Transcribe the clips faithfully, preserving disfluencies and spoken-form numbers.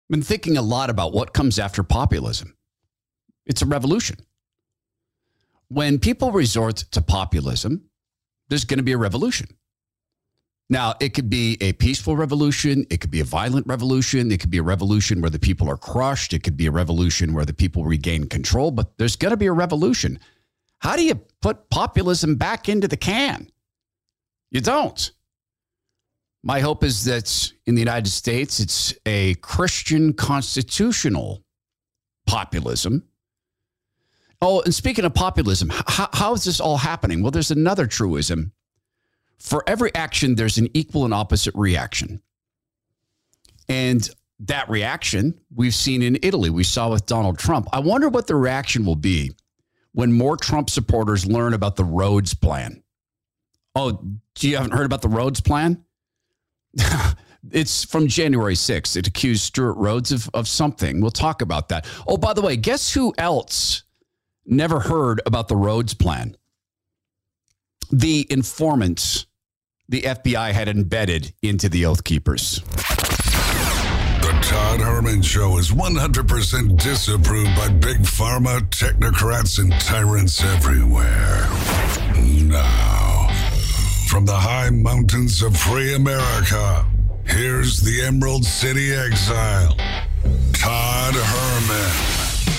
been thinking a lot about what comes after populism. It's a revolution. When people resort to populism, there's going to be a revolution. Now, it could be a peaceful revolution. It could be a violent revolution. It could be a revolution where the people are crushed. It could be a revolution where the people regain control. But there's going to be a revolution. How do you put populism back into the can? You don't. My hope is that in the United States, it's a Christian constitutional populism. Oh, and speaking of populism, how, how is this all happening? Well, there's another truism. For every action, there's an equal and opposite reaction. And that reaction we've seen in Italy. We saw with Donald Trump. I wonder what the reaction will be when more Trump supporters learn about the Rhodes Plan. Oh, you haven't heard about the Rhodes Plan? It's from January sixth. It accused Stuart Rhodes of, of something. We'll talk about that. Oh, by the way, guess who else never heard about the Rhodes Plan? The informants the F B I had embedded into the Oath Keepers. The Todd Herman Show is one hundred percent disapproved by big pharma, technocrats, and tyrants everywhere. Now, from the high mountains of free America, here's the Emerald City exile, Todd Herman.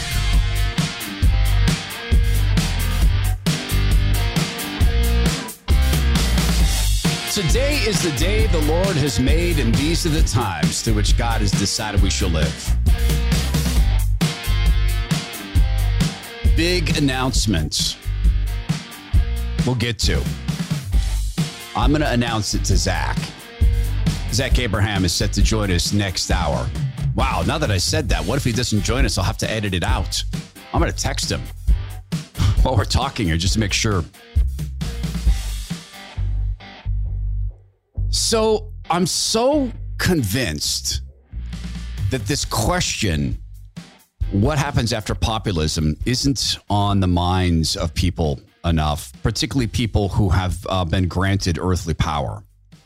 Today is the day the Lord has made, and these are the times through which God has decided we shall live. Big announcements we'll get to. I'm going to announce it to Zach. Zach Abraham is set to join us next hour. Wow, now that I said that, what if he doesn't join us? I'll have to edit it out. I'm going to text him while we're talking here just to make sure. So I'm so convinced that this question, what happens after populism, isn't on the minds of people enough, particularly people who have uh, been granted earthly power.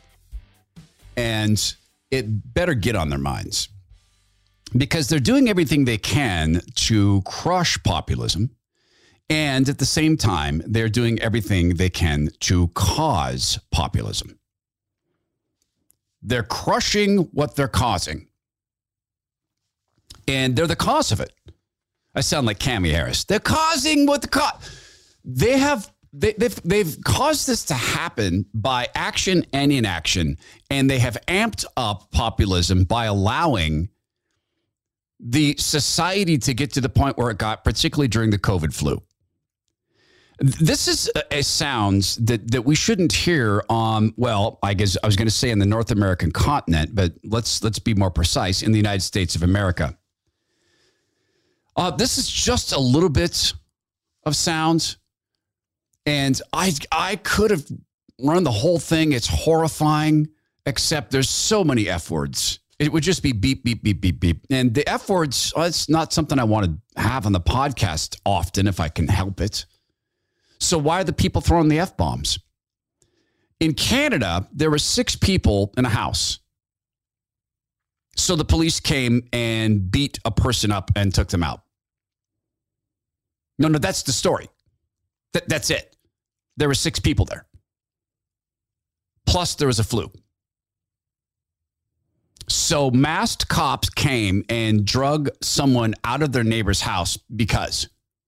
And it better get on their minds because they're doing everything they can to crush populism. And at the same time, they're doing everything they can to cause populism. They're crushing what they're causing. And they're the cause of it. I sound like Cammie Harris. They're causing what the cause. They have they, they've they've caused this to happen by action and inaction, and they have amped up populism by allowing the society to get to the point where it got, particularly during the COVID flu. This is a, a sounds that, that we shouldn't hear on, well, I guess I was going to say in the North American continent, but let's let's be more precise, in the United States of America. Uh, this is just a little bit of sound, and I I could have run the whole thing. It's horrifying, except there's so many F words. It would just be beep, beep, beep, beep, beep. And the F words, oh, it's not something I want to have on the podcast often if I can help it. So why are the people throwing the F-bombs? In Canada, there were six people in a house. So the police came and beat a person up and took them out. No, no, that's the story. That, that's it. There were six people there. Plus, there was a flu. So masked cops came and drug someone out of their neighbor's house because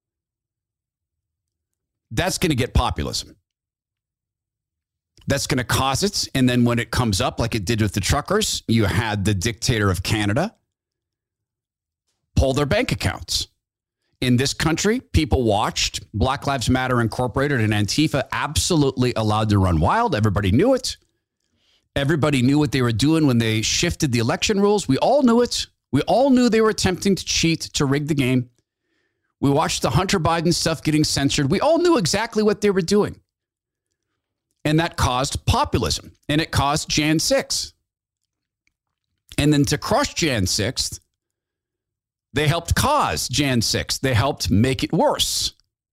that's going to get populism. That's going to cause it. And then when it comes up, like it did with the truckers, you had the dictator of Canada pull their bank accounts. In this country, people watched Black Lives Matter Incorporated and Antifa absolutely allowed to run wild. Everybody knew it. Everybody knew what they were doing when they shifted the election rules. We all knew it. We all knew they were attempting to cheat, to rig the game. We watched the Hunter Biden stuff getting censored. We all knew exactly what they were doing. And that caused populism. And it caused January sixth. And then to crush January sixth, they helped cause January sixth. They helped make it worse.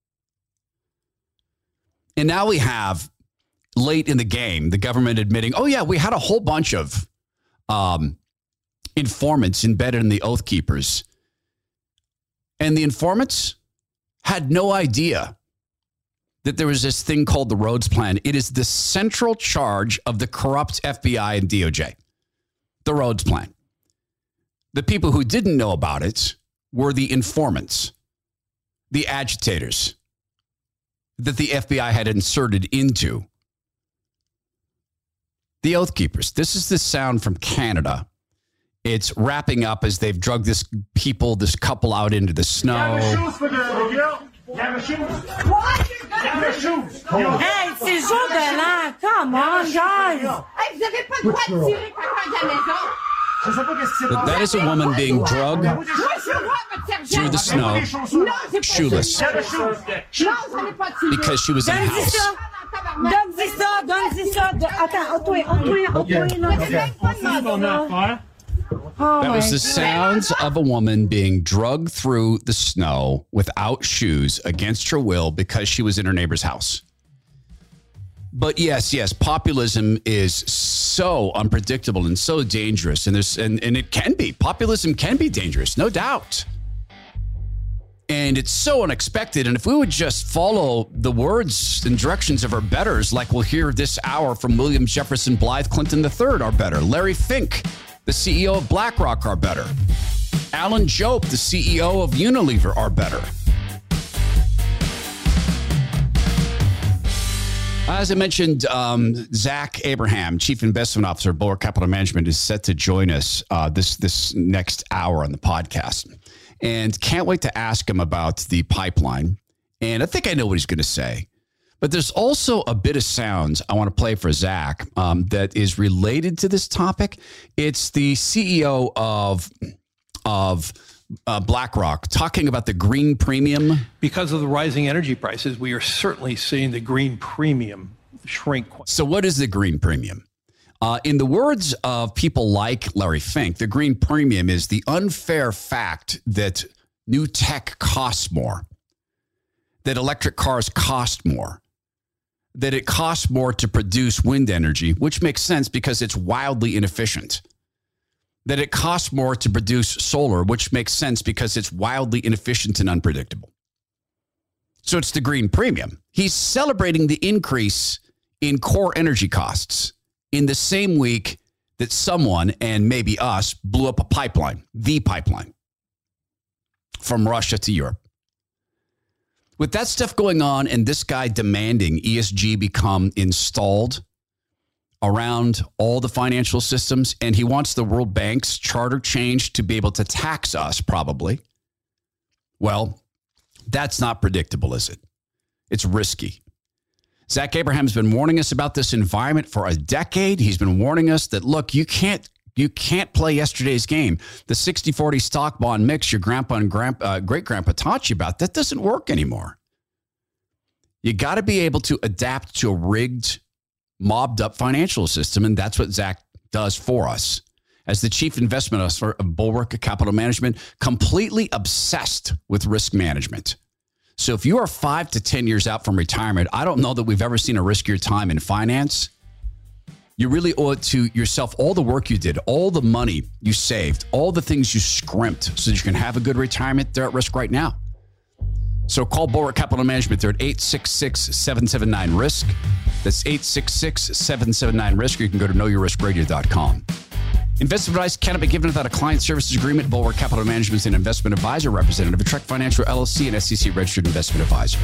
And now we have, late in the game, the government admitting, oh, yeah, we had a whole bunch of um, informants embedded in the Oath Keepers. And the informants had no idea that there was this thing called the Rhodes Plan. It is the central charge of the corrupt F B I and D O J. The Rhodes Plan. The people who didn't know about it were the informants, the agitators that the F B I had inserted into the Oath Keepers. This is the sound from Canada. It's wrapping up as they've drugged this people, this couple out into the snow. Hey, c'est chaud de là. Come on, guys. That is a woman being drugged through the snow, shoeless, because she was in a house. Donne-y ça, donne-y ça. Attends, au-toi, au-toi, au-toi. That was the sounds of a woman being drugged through the snow without shoes against her will because she was in her neighbor's house. But yes, yes, populism is so unpredictable and so dangerous. And there's and, and it can be. Populism can be dangerous, no doubt. And it's so unexpected. And if we would just follow the words and directions of our betters, like we'll hear this hour from William Jefferson Blythe Clinton the third, our better. Larry Fink, the C E O of BlackRock, are better. Alan Jope, the C E O of Unilever, are better. As I mentioned, um, Zach Abraham, Chief Investment Officer of Bulwark Capital Management, is set to join us uh, this this next hour on the podcast. And can't wait to ask him about the pipeline. And I think I know what he's going to say. But there's also a bit of sounds I want to play for Zach um, that is related to this topic. It's the C E O of, of uh, BlackRock talking about the green premium. Because of the rising energy prices, we are certainly seeing the green premium shrink. So what is the green premium? Uh, in the words of people like Larry Fink, the green premium is the unfair fact that new tech costs more, that electric cars cost more, that it costs more to produce wind energy, which makes sense because it's wildly inefficient, that it costs more to produce solar, which makes sense because it's wildly inefficient and unpredictable. So it's the green premium. He's celebrating the increase in core energy costs in the same week that someone, and maybe us, blew up a pipeline, the pipeline, from Russia to Europe. With that stuff going on and this guy demanding E S G become installed around all the financial systems, and he wants the World Bank's charter changed to be able to tax us, probably. Well, that's not predictable, is it? It's risky. Zach Abraham's been warning us about this environment for a decade. He's been warning us that, look, you can't you can't play yesterday's game. The sixty forty stock bond mix your grandpa and grandpa, uh, great-grandpa taught you about, that doesn't work anymore. You got to be able to adapt to a rigged, mobbed-up financial system, and that's what Zach does for us. As the chief investment officer of Bulwark Capital Management, completely obsessed with risk management. So if you are five to ten years out from retirement, I don't know that we've ever seen a riskier time in finance. You really owe it to yourself, all the work you did, all the money you saved, all the things you scrimped so that you can have a good retirement. They're at risk right now. So call Bulwark Capital Management. They're at eight six six, seven seven nine, risk. That's eight six six, seven seven nine, risk. Or you can go to know your risk radio dot com. Investment advice cannot be given without a client services agreement. Bulwark Capital Management is an investment advisor, representative of Trek Financial L L C, and S E C registered investment advisor.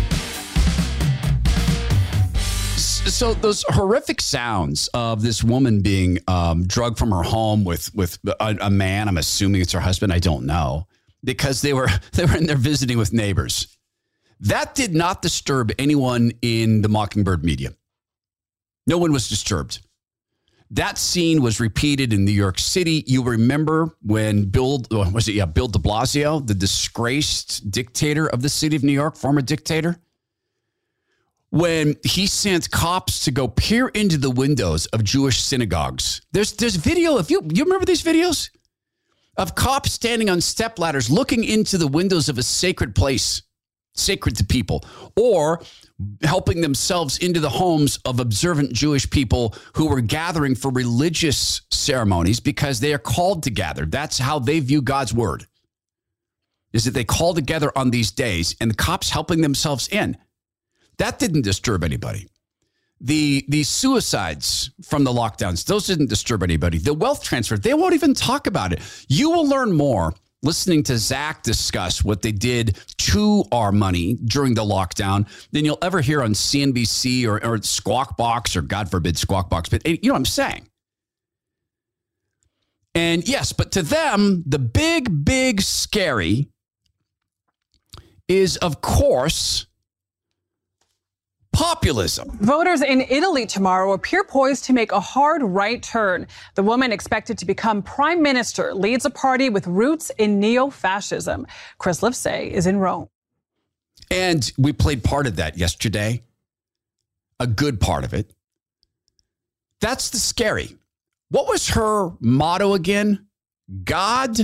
So those horrific sounds of this woman being um, drugged from her home with with a, a man, I'm assuming it's her husband, I don't know, because they were they were in there visiting with neighbors. That did not disturb anyone in the Mockingbird media. No one was disturbed. That scene was repeated in New York City. You remember when Bill, was it, yeah, Bill de Blasio, the disgraced dictator of the city of New York, former dictator, when he sent cops to go peer into the windows of Jewish synagogues. There's there's video, if you, you remember these videos? Of cops standing on stepladders looking into the windows of a sacred place, sacred to people, or helping themselves into the homes of observant Jewish people who were gathering for religious ceremonies because they are called to gather. That's how they view God's word, is that they call together on these days, and the cops helping themselves in. That didn't disturb anybody. The, the suicides from the lockdowns, those didn't disturb anybody. The wealth transfer, they won't even talk about it. You will learn more listening to Zach discuss what they did to our money during the lockdown than you'll ever hear on C N B C or, or Squawk Box, or God forbid Squawk Box. But you know what I'm saying? And yes, but to them, the big, big scary is, of course, populism. Voters in Italy tomorrow appear poised to make a hard right turn. The woman expected to become prime minister leads a party with roots in neo-fascism. Chris Livesay is in Rome. And we played part of that yesterday, a good part of it. That's the scary. What was her motto again? God,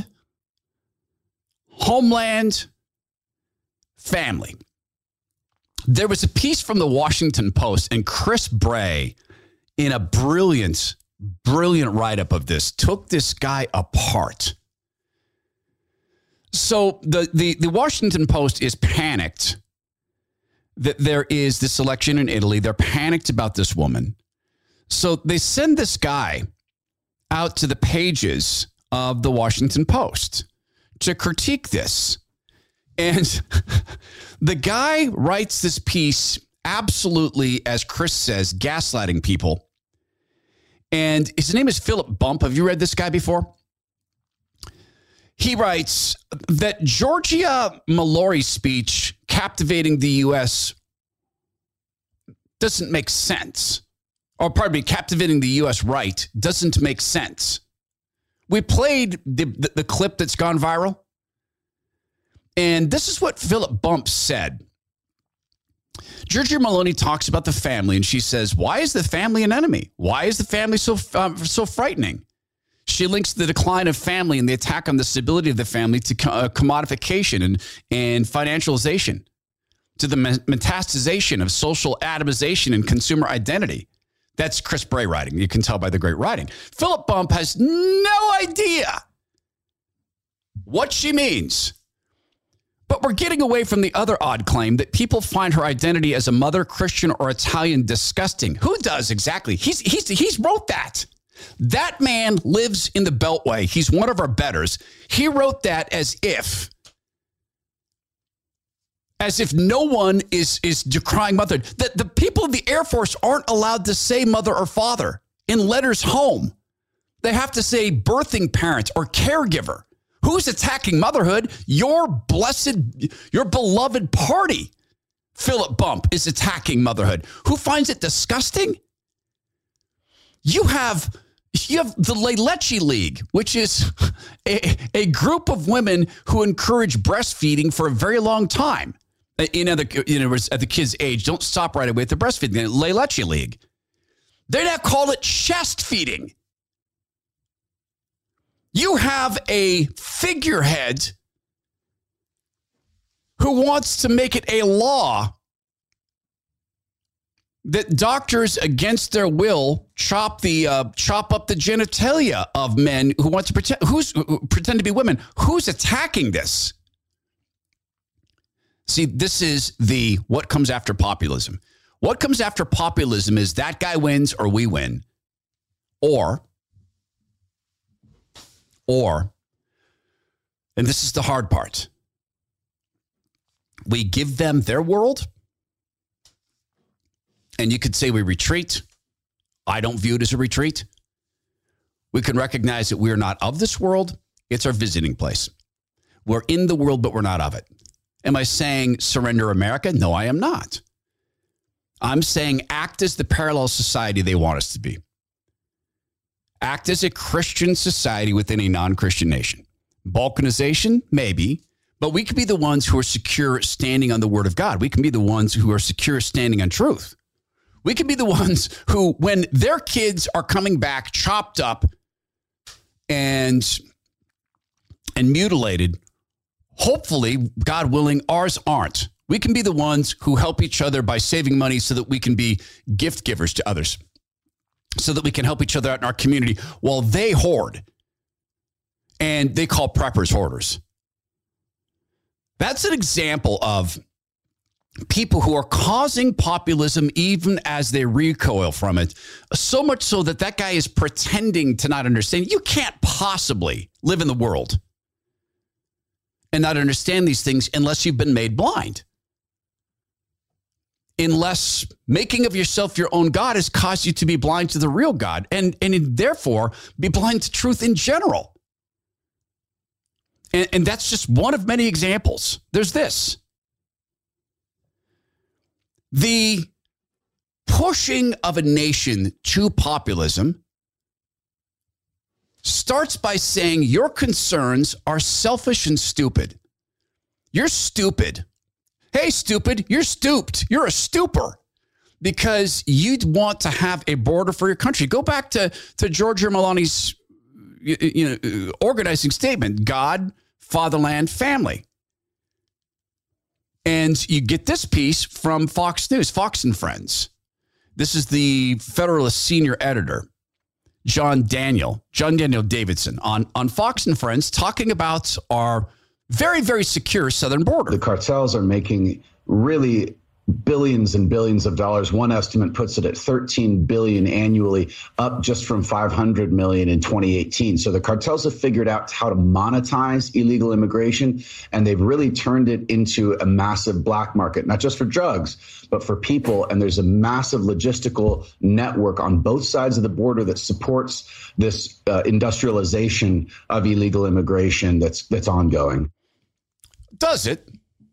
homeland, family. There was a piece from the Washington Post, and Chris Bray, in a brilliant, brilliant write-up of this, took this guy apart. So the, the, the Washington Post is panicked that there is this election in Italy. They're panicked about this woman. So they send this guy out to the pages of the Washington Post to critique this. And the guy writes this piece absolutely, as Chris says, gaslighting people. And his name is Philip Bump. Have you read this guy before? He writes that Giorgia Melori's speech captivating the U S doesn't make sense. Or pardon me, captivating the U S right doesn't make sense. We played the, the, the clip that's gone viral. And this is what Philip Bump said. Giorgia Meloni talks about the family, and she says, why is the family an enemy? Why is the family so um, so frightening? She links the decline of family and the attack on the stability of the family to co- uh, commodification and, and financialization, to the metastasization of social atomization and consumer identity. That's Chris Bray writing. You can tell by the great writing. Philip Bump has no idea what she means. But we're getting away from the other odd claim that people find her identity as a mother, Christian, or Italian disgusting. Who does exactly? He's he's he's wrote that. That man lives in the Beltway. He's one of our betters. He wrote that as if, as if no one is is decrying mother. That the people of the Air Force aren't allowed to say mother or father in letters home. They have to say birthing parent or caregiver. Who's attacking motherhood? Your blessed, your beloved party, Philip Bump, is attacking motherhood. Who finds it disgusting? You have, you have the Le Leche League, which is a, a group of women who encourage breastfeeding for a very long time. You know, the, you know, at the kid's age, don't stop right away at the breastfeeding. Le Leche League. They now call it chest feeding. You have a figurehead who wants to make it a law that doctors against their will chop the uh, chop up the genitalia of men who want to pretend who's who pretend to be women. Who's attacking this? See, this is the what comes after populism. What comes after populism is that guy wins or we win, or. Or, and this is the hard part, we give them their world, and you could say we retreat. I don't view it as a retreat. We can recognize that we are not of this world. It's our visiting place. We're in the world, but we're not of it. Am I saying surrender America? No, I am not. I'm saying act as the parallel society they want us to be. Act as a Christian society within a non-Christian nation. Balkanization, maybe, but we could be the ones who are secure standing on the word of God. We can be the ones who are secure standing on truth. We can be the ones who, when their kids are coming back chopped up and, and mutilated, hopefully, God willing, ours aren't. We can be the ones who help each other by saving money so that we can be gift givers to others, so that we can help each other out in our community while they hoard. And they call preppers hoarders. That's an example of people who are causing populism even as they recoil from it, so much so that that guy is pretending to not understand. You can't possibly live in the world and not understand these things unless you've been made blind. Unless making of yourself your own God has caused you to be blind to the real God and, and therefore be blind to truth in general. And, and that's just one of many examples. There's this. The pushing of a nation to populism starts by saying your concerns are selfish and stupid. You're stupid. Hey, stupid, you're stooped. You're a stooper because you'd want to have a border for your country. Go back to, to Giorgia Melani's you know, organizing statement, God, fatherland, family. And you get this piece from Fox News, Fox and Friends. This is the Federalist senior editor, John Daniel, John Daniel Davidson, on, on Fox and Friends, talking about our very, very secure southern border. The cartels are making really billions and billions of dollars. One estimate puts it at thirteen billion annually, up just from five hundred million in twenty eighteen. So the cartels have figured out how to monetize illegal immigration, and they've really turned it into a massive black market, not just for drugs, but for people. And there's a massive logistical network on both sides of the border that supports this uh, industrialization of illegal immigration that's that's ongoing. Does it?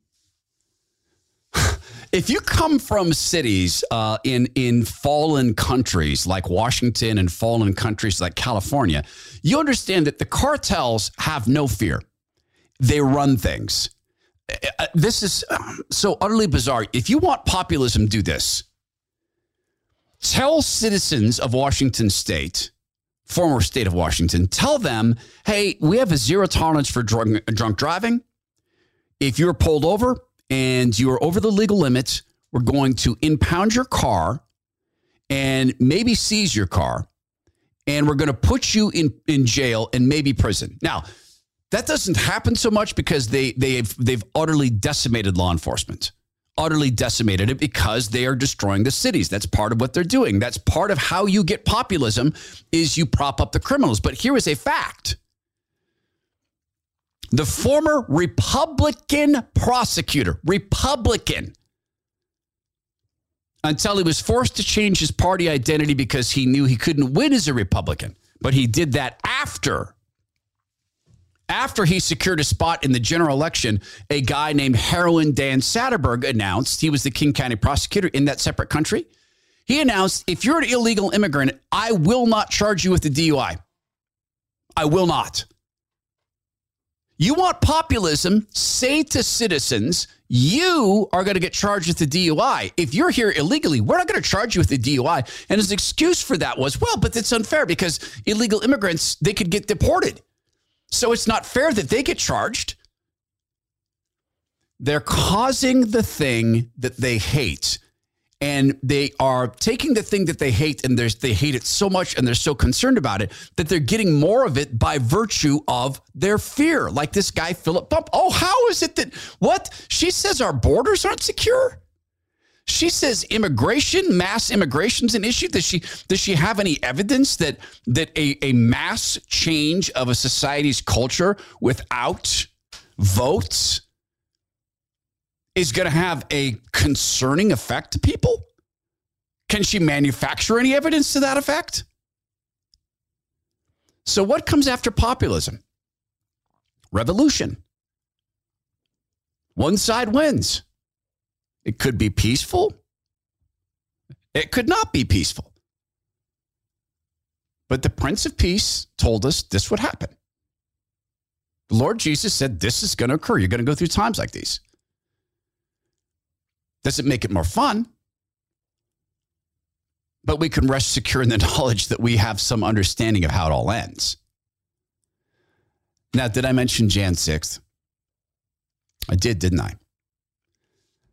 If you come from cities uh, in, in fallen countries like Washington and fallen countries like California, you understand that the cartels have no fear. They run things. Uh, this is so utterly bizarre. If you want populism, do this. Tell citizens of Washington State, former state of Washington, tell them, hey, we have a zero tolerance for drunk, drunk driving. If you're pulled over, and you are over the legal limits, we're going to impound your car and maybe seize your car. And we're going to put you in, in jail and maybe prison. Now, that doesn't happen so much because they, they've, they've utterly decimated law enforcement, utterly decimated it because they are destroying the cities. That's part of what they're doing. That's part of how you get populism is you prop up the criminals. But here is a fact. The former Republican prosecutor, Republican, until he was forced to change his party identity because he knew he couldn't win as a Republican. But he did that after, after he secured a spot in the general election. A guy named Heroin Dan Satterberg announced, he was the King County prosecutor in that separate country. He announced, if you're an illegal immigrant, I will not charge you with the D U I. I will not. You want populism, say to citizens, you are going to get charged with the D U I. If you're here illegally, we're not going to charge you with the D U I. And his excuse for that was, well, but it's unfair because illegal immigrants, they could get deported. So it's not fair that they get charged. They're causing the thing that they hate. And they are taking the thing that they hate and they hate it so much and they're so concerned about it that they're getting more of it by virtue of their fear. Like this guy, Philip Bump. Oh, how is it that, what? She says our borders aren't secure. She says immigration, mass immigration is an issue. Does she, does she have any evidence that, that a, a mass change of a society's culture without votes is going to have a concerning effect to people? Can she manufacture any evidence to that effect? So what comes after populism? Revolution. One side wins. It could be peaceful. It could not be peaceful. But the Prince of Peace told us this would happen. The Lord Jesus said this is going to occur. You're going to go through times like these. Does it make it more fun? But we can rest secure in the knowledge that we have some understanding of how it all ends. Now, did I mention January sixth? I did, didn't I?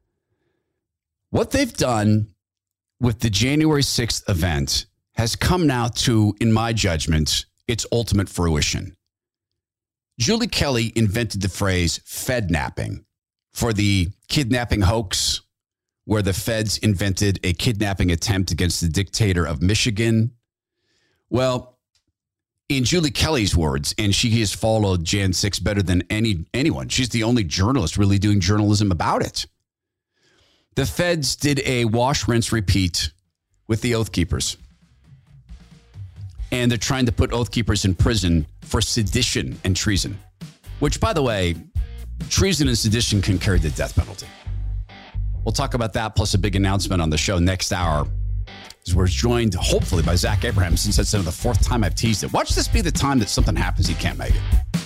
What they've done with the January sixth event has come now to, in my judgment, its ultimate fruition. Julie Kelly invented the phrase Fednapping for the kidnapping hoax, where the feds invented a kidnapping attempt against the dictator of Michigan. Well, in Julie Kelly's words, and she has followed Jan six better than any anyone. She's the only journalist really doing journalism about it. The feds did a wash, rinse, repeat with the Oath Keepers. And they're trying to put Oath Keepers in prison for sedition and treason, which, by the way, treason and sedition can carry the death penalty. We'll talk about that, plus a big announcement on the show next hour. As we're joined, hopefully, by Zach Abraham, since that's the fourth time I've teased it. Watch this be the time that something happens he can't make it.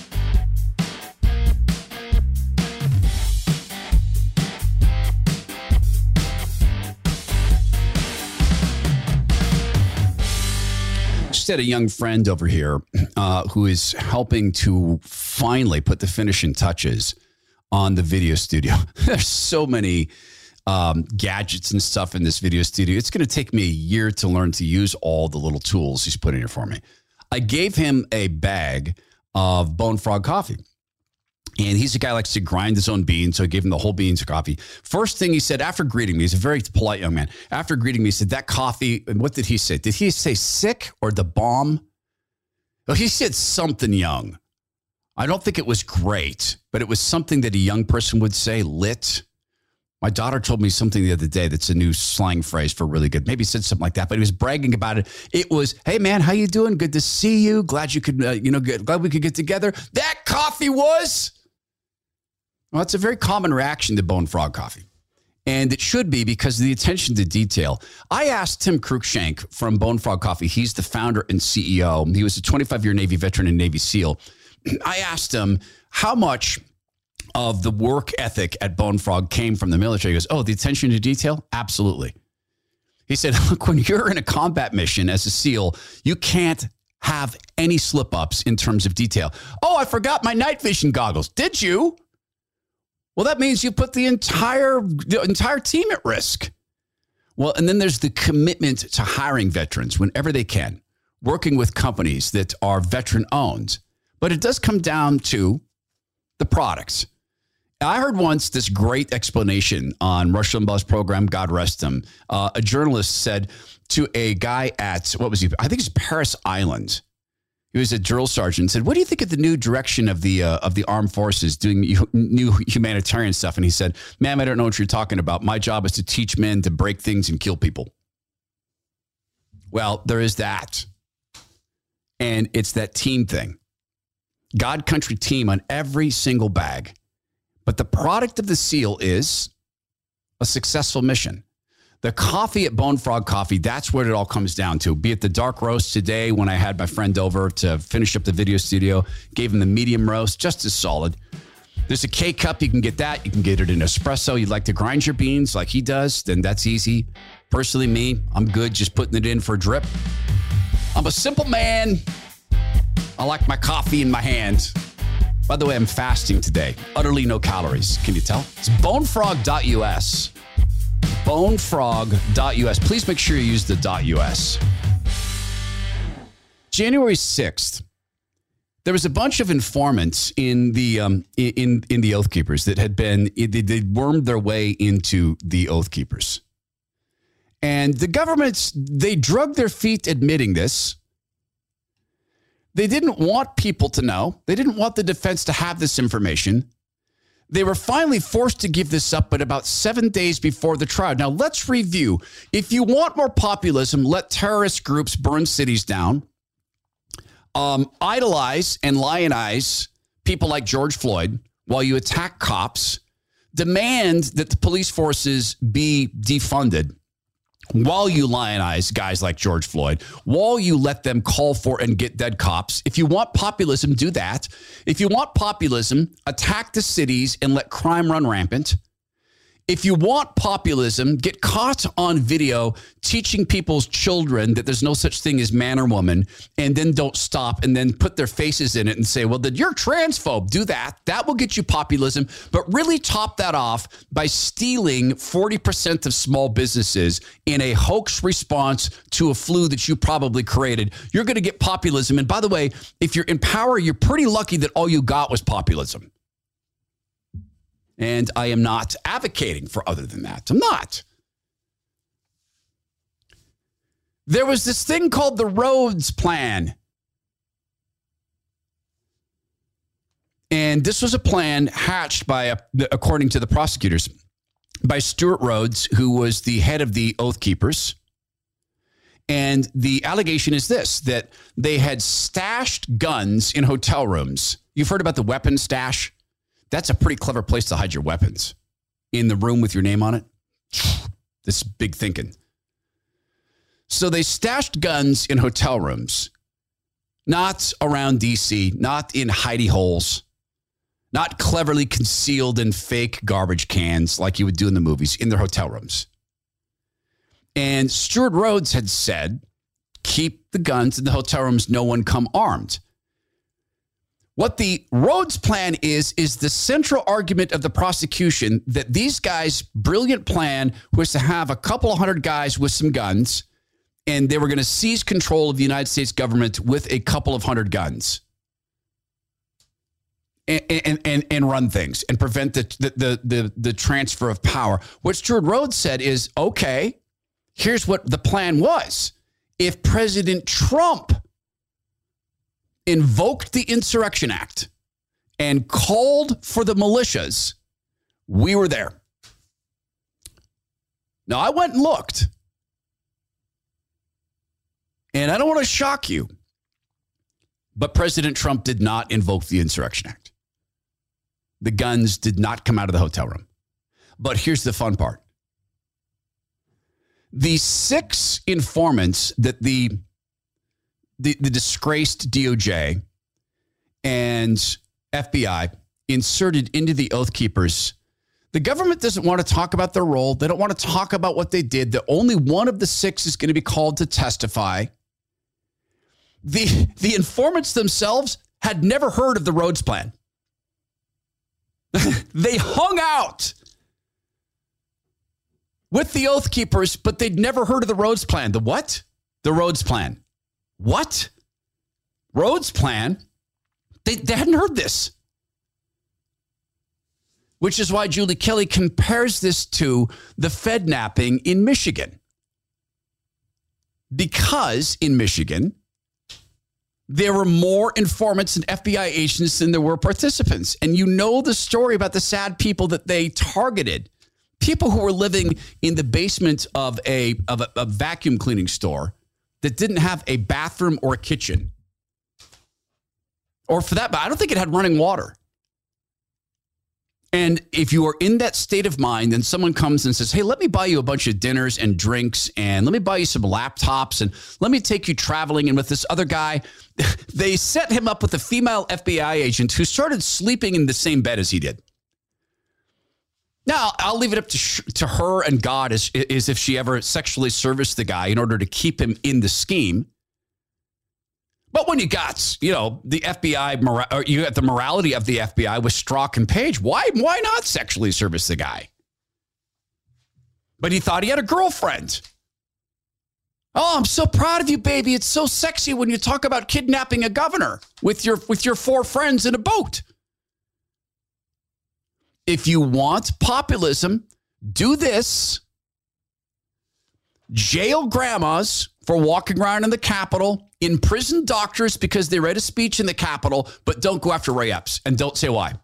Just had a young friend over here uh, who is helping to finally put the finishing touches on the video studio. There's so many um, gadgets and stuff in this video studio. It's going to take me a year to learn to use all the little tools he's put in here for me. I gave him a bag of Bone Frog coffee. And he's a guy who likes to grind his own beans, so I gave him the whole beans of coffee. First thing he said after greeting me, he's a very polite young man. After greeting me, he said, that coffee, and what did he say? Did he say sick or the bomb? Well, he said something young. I don't think it was great, but it was something that a young person would say, lit. My daughter told me something the other day that's a new slang phrase for really good. Maybe he said something like that, but he was bragging about it. It was, hey, man, how you doing? Good to see you. Glad you could, uh, you know, get, glad we could get together. That coffee was... Well, it's a very common reaction to Bone Frog coffee. And it should be because of the attention to detail. I asked Tim Cruikshank from Bone Frog Coffee. He's the founder and C E O. He was a twenty-five-year Navy veteran and Navy SEAL. I asked him how much of the work ethic at Bone Frog came from the military. He goes, oh, the attention to detail? Absolutely. He said, look, when you're in a combat mission as a SEAL, you can't have any slip-ups in terms of detail. Oh, I forgot my night vision goggles. Did you? Well, that means you put the entire the entire team at risk. Well, and then there's the commitment to hiring veterans whenever they can, working with companies that are veteran-owned. But it does come down to the products. I heard once this great explanation on Rush Limbaugh's program, God rest him. Uh, a journalist said to a guy at, what was he? I think it's Paris Island. He was a drill sergeant, said, what do you think of the new direction of the uh, of the armed forces doing new humanitarian stuff? And he said, ma'am, I don't know what you're talking about. My job is to teach men to break things and kill people. Well, there is that. And it's that team thing. God Country team on every single bag. But the product of the SEAL is a successful mission. The coffee at Bone Frog Coffee, that's what it all comes down to. Be it the dark roast today when I had my friend over to finish up the video studio, gave him the medium roast, just as solid. There's a K-Cup. You can get that. You can get it in espresso. You'd like to grind your beans like he does, then that's easy. Personally, me, I'm good just putting it in for a drip. I'm a simple man. I like my coffee in my hand. By the way, I'm fasting today. Utterly no calories. Can you tell? It's bonefrog dot U S. bonefrog dot U S. Please make sure you use the .us. January sixth, there was a bunch of informants in the um, in in the Oath Keepers that had been they they'd wormed their way into the Oath Keepers, and the governments they drug their feet admitting this. They didn't want people to know. They didn't want the defense to have this information. They were finally forced to give this up, but about seven days before the trial. Now, let's review. If you want more populism, let terrorist groups burn cities down, um, idolize and lionize people like George Floyd while you attack cops, demand that the police forces be defunded while you lionize guys like George Floyd, while you let them call for and get dead cops. If you want populism, do that. If you want populism, attack the cities and let crime run rampant. If you want populism, get caught on video teaching people's children that there's no such thing as man or woman, and then don't stop and then put their faces in it and say, well, then you're transphobe. Do that. That will get you populism. But really top that off by stealing forty percent of small businesses in a hoax response to a flu that you probably created. You're going to get populism. And by the way, if you're in power, you're pretty lucky that all you got was populism. And I am not advocating for other than that. I'm not. There was this thing called the Rhodes Plan. And this was a plan hatched by, according to the prosecutors, by Stuart Rhodes, who was the head of the Oath Keepers. And the allegation is this, that they had stashed guns in hotel rooms. You've heard about the weapon stash? That's a pretty clever place to hide your weapons. In the room with your name on it. This big thinking. So they stashed guns in hotel rooms, not around D C, not in hidey holes, not cleverly concealed in fake garbage cans like you would do in the movies, in their hotel rooms. And Stuart Rhodes had said, keep the guns in the hotel rooms, no one come armed. What the Rhodes Plan is, is the central argument of the prosecution that these guys' brilliant plan was to have a couple of hundred guys with some guns, and they were going to seize control of the United States government with a couple of hundred guns and, and, and, and run things and prevent the, the, the, the transfer of power. What Stuart Rhodes said is, okay, here's what the plan was. If President Trump invoked the Insurrection Act and called for the militias, we were there. Now, I went and looked. And I don't want to shock you, but President Trump did not invoke the Insurrection Act. The guns did not come out of the hotel room. But here's the fun part. The six informants that the The, the disgraced D O J and F B I inserted into the Oath Keepers, the government doesn't want to talk about their role. They don't want to talk about what they did. That only one of the six is going to be called to testify. The, the informants themselves had never heard of the Rhodes Plan. They hung out with the Oath Keepers, but they'd never heard of the Rhodes Plan. The what? The Rhodes Plan. What? Rhodes Plan? They, they hadn't heard this. Which is why Julie Kelly compares this to the Fed napping in Michigan. Because in Michigan, there were more informants and F B I agents than there were participants. And you know the story about the sad people that they targeted. People who were living in the basement of a, of a, a vacuum cleaning store that didn't have a bathroom or a kitchen. Or for that, but I don't think it had running water. And if you are in that state of mind and someone comes and says, hey, let me buy you a bunch of dinners and drinks and let me buy you some laptops and let me take you traveling. And with this other guy, they set him up with a female F B I agent who started sleeping in the same bed as he did. Now, I'll leave it up to sh- to her and God as, as if she ever sexually serviced the guy in order to keep him in the scheme. But when you got, you know, the F B I, mora- or you got the morality of the F B I with Strzok and Page, why, why not sexually service the guy? But he thought he had a girlfriend. Oh, I'm so proud of you, baby. It's so sexy when you talk about kidnapping a governor with your with your four friends in a boat. If you want populism, do this. Jail grandmas for walking around in the Capitol, imprison doctors because they read a speech in the Capitol, but don't go after Ray Epps and don't say why.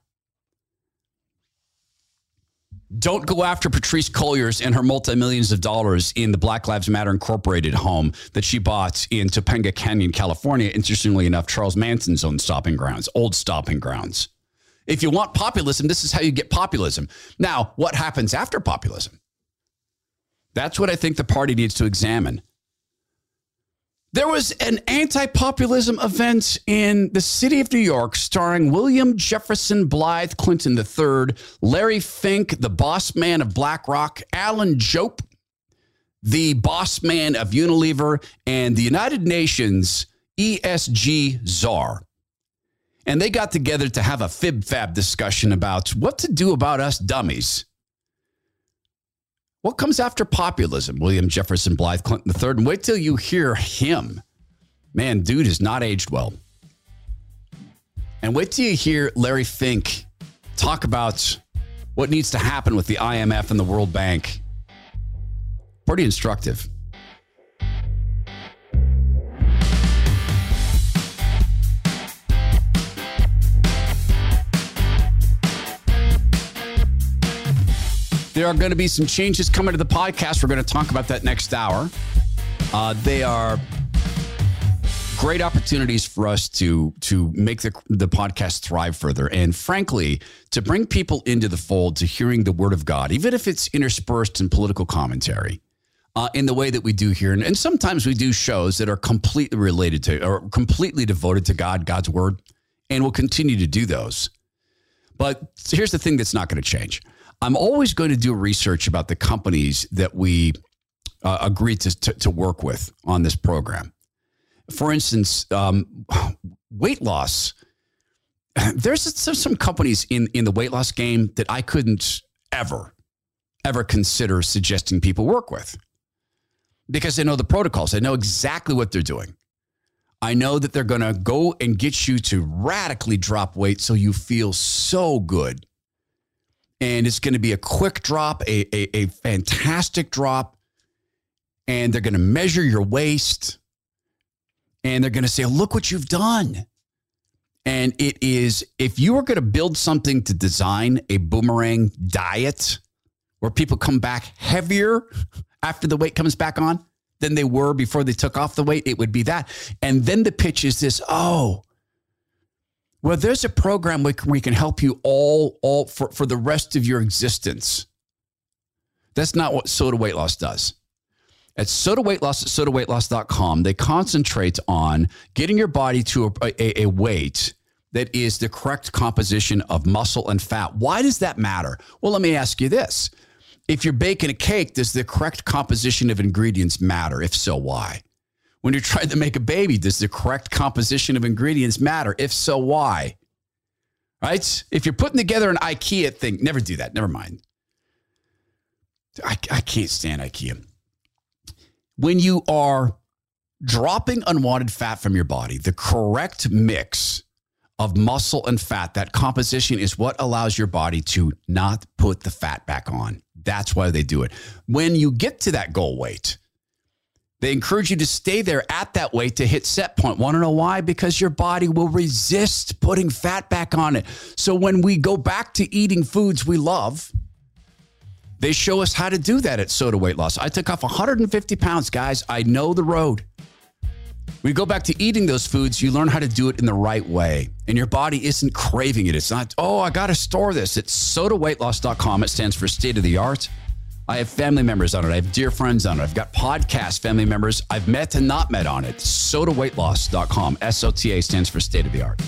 Don't go after Patrice Colliers and her multi-millions of dollars in the Black Lives Matter Incorporated home that she bought in Topanga Canyon, California. Interestingly enough, Charles Manson's own stopping grounds, old stopping grounds. If you want populism, this is how you get populism. Now, what happens after populism? That's what I think the party needs to examine. There was an anti-populism event in the city of New York starring William Jefferson Blythe Clinton the third, Larry Fink, the boss man of BlackRock, Alan Jope, the boss man of Unilever, and the United Nations E S G czar. And they got together to have a fib-fab discussion about what to do about us dummies. What comes after populism? William Jefferson Blythe Clinton the third. And wait till you hear him. Man, dude has not aged well. And wait till you hear Larry Fink talk about what needs to happen with the I M F and the World Bank. Pretty instructive. There are going to be some changes coming to the podcast. We're going to talk about that next hour. Uh, they are great opportunities for us to, to make the, the podcast thrive further. And frankly, to bring people into the fold to hearing the word of God, even if it's interspersed in political commentary, uh, in the way that we do here. And, and sometimes we do shows that are completely related to or completely devoted to God, God's word, and we'll continue to do those. But here's the thing that's not going to change. I'm always going to do research about the companies that we uh, agree to, to, to work with on this program. For instance, um, weight loss. There's some companies in, in the weight loss game that I couldn't ever, ever consider suggesting people work with because they know the protocols. They know exactly what they're doing. I know that they're going to go and get you to radically drop weight so you feel so good. And it's going to be a quick drop, a, a, a fantastic drop. And they're going to measure your waist. And they're going to say, look what you've done. And it is, if you were going to build something to design a boomerang diet where people come back heavier after the weight comes back on than they were before they took off the weight, it would be that. And then the pitch is this, oh, well, there's a program where we can help you all, all for, for the rest of your existence. That's not what Soda Weight Loss does. At Soda Weight Loss, at soda weight loss dot com, they concentrate on getting your body to a, a, a weight that is the correct composition of muscle and fat. Why does that matter? Well, let me ask you this. If you're baking a cake, does the correct composition of ingredients matter? If so, why? When you're trying to make a baby, does the correct composition of ingredients matter? If so, why? Right? If you're putting together an IKEA thing, never do that. Never mind. I, I can't stand IKEA. When you are dropping unwanted fat from your body, the correct mix of muscle and fat, that composition is what allows your body to not put the fat back on. That's why they do it. When you get to that goal weight, they encourage you to stay there at that weight to hit set point. Want to know why? Because your body will resist putting fat back on it. So when we go back to eating foods we love, they show us how to do that at Soda Weight Loss. I took off one hundred fifty pounds, guys. I know the road. We go back to eating those foods. You learn how to do it in the right way. And your body isn't craving it. It's not, oh, I got to store this. It's soda weight loss dot com. It stands for state of the art. I have family members on it. I have dear friends on it. I've got podcast family members I've met and not met on it. soda weight loss dot com. S O T A stands for state of the art.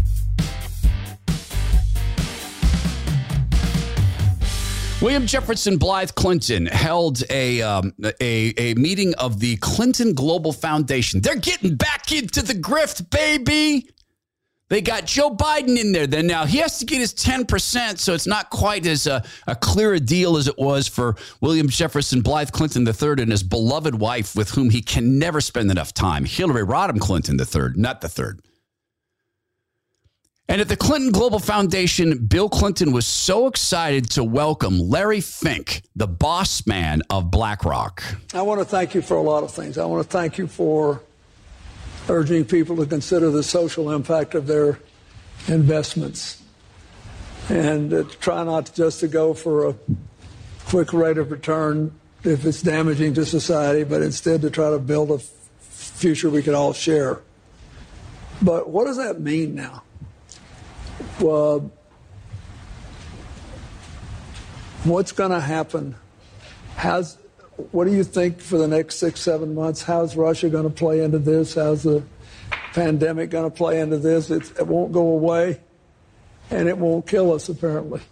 William Jefferson Blythe Clinton held a, um, a, a meeting of the Clinton Global Foundation. They're getting back into the grift, baby. They got Joe Biden in there. Then now he has to get his ten percent, so it's not quite as a, a clear a deal as it was for William Jefferson Blythe Clinton the third and his beloved wife with whom he can never spend enough time, Hillary Rodham Clinton the third, not the third. And at the Clinton Global Foundation, Bill Clinton was so excited to welcome Larry Fink, the boss man of BlackRock. I want to thank you for a lot of things. I want to thank you for urging people to consider the social impact of their investments and uh, try not just to go for a quick rate of return if it's damaging to society, but instead to try to build a f- future we could all share. But what does that mean now? Well, what's going to happen? Has what do you think for the next six, seven months? How's Russia going to play into this? How's the pandemic going to play into this? It's, it won't go away, and it won't kill us, apparently.